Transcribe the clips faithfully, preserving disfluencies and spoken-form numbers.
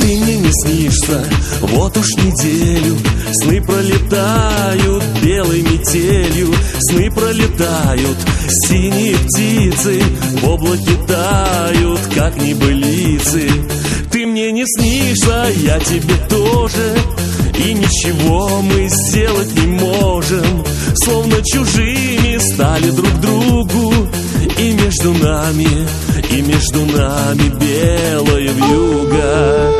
мне не снишься, вот уж неделю. Сны пролетают белой метелью, сны пролетают, синие птицы в облаке тают, как небылицы. Ты мне не снишься, я тебе тоже, и ничего мы сделать не можем. Словно чужими стали друг другу, и между нами, и между нами белая вьюга.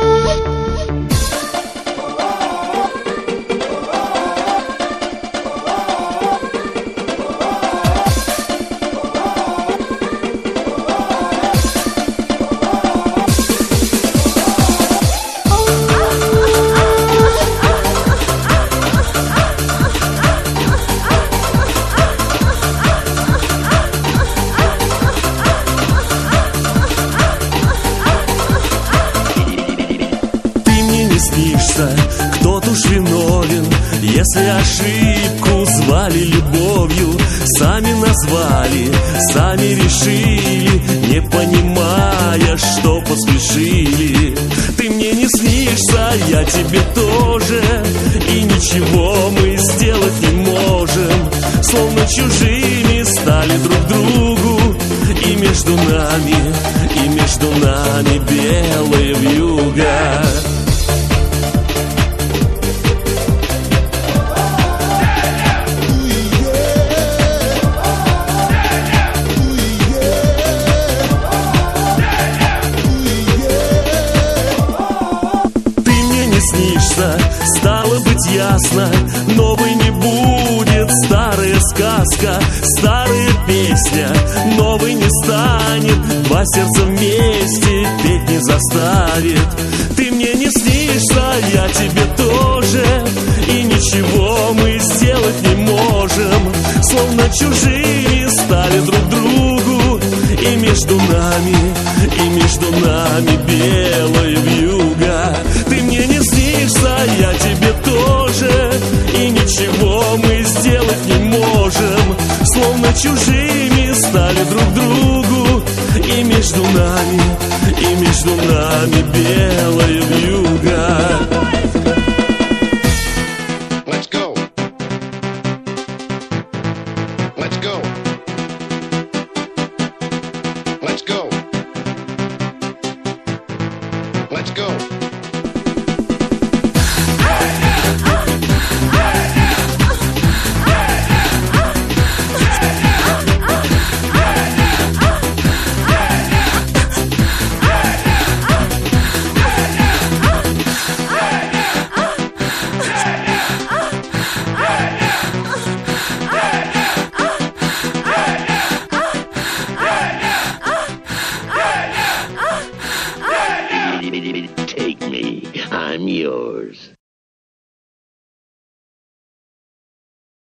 Кто-то уж виновен, если ошибку звали любовью. Сами назвали, сами решили, не понимая, что поспешили. Ты мне не снишься, я тебе тоже, и ничего мы сделать не можем. Словно чужими стали друг другу, и между нами, и между нами белая вьюга. Снишься, стало быть ясно, новой не будет старая сказка, старая песня новой не станет, два сердца вместе петь не заставит. Ты мне не снишься, я тебе тоже, и ничего мы сделать не можем. Словно чужими стали друг другу, и между нами, и между нами белая вьюга. Ты мне не снишься, я тебе тоже, и ничего мы сделать не можем. Словно чужими стали друг другу, и между нами, и между нами белая